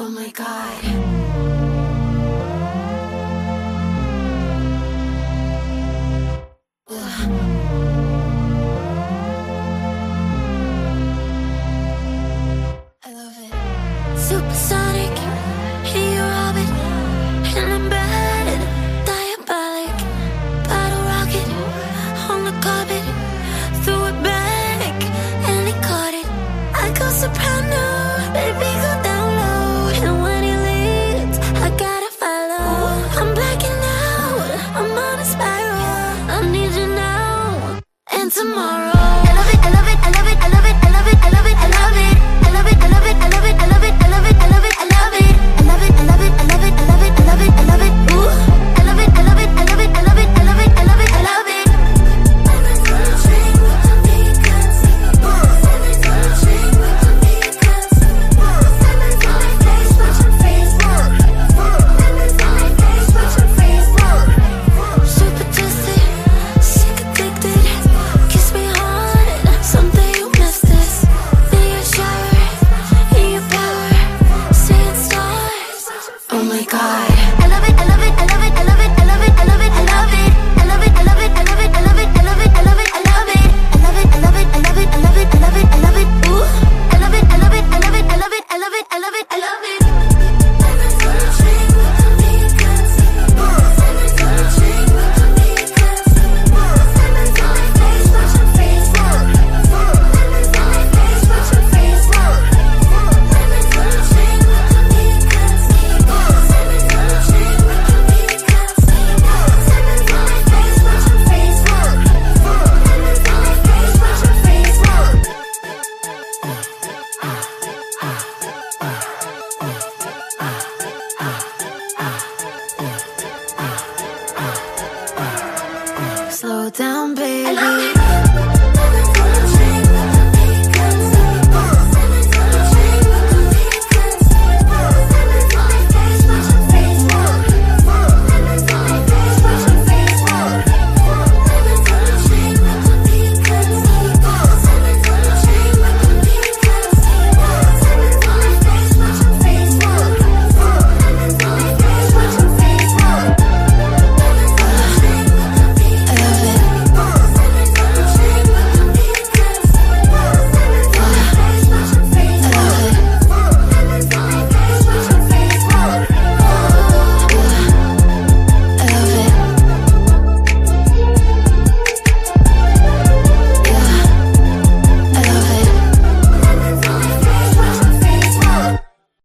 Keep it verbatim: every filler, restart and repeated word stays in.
Oh my god. Supersonic, in your orbit, and embedded, diabolic, bottle rocket, on the carpet, threw it back, and he caught it. I go soprano, baby go down low, and when he leaves, I gotta follow. I'm blacking out, I'm on a spiral, I need you now, and tomorrow. I love it, I love it, I love it, I love it, I love it, I love it, I love it. I love it, I love it, I love it, I love it, I love it, I love it, I love it. I love it, I love it, I love it, I love it, I love it, I love it. Ooh. I love it, I love it, I love it, I love it, I love it, I love it, I love it. Super twisted, sick addicted, kiss me hard, someday you miss this. Be your shower, in your power, seeing stars. Oh my god. I love it, I love it, I love it, I love it, I love it, I love it, I love it. I love it, I love it, I love it, I love it, I love it, I love it, I love it. I love it, I love it, I love it, I love it, I love it, I love it. Ooh. I love it, I love it, I love it, I love it, I love it, I love it, I love it.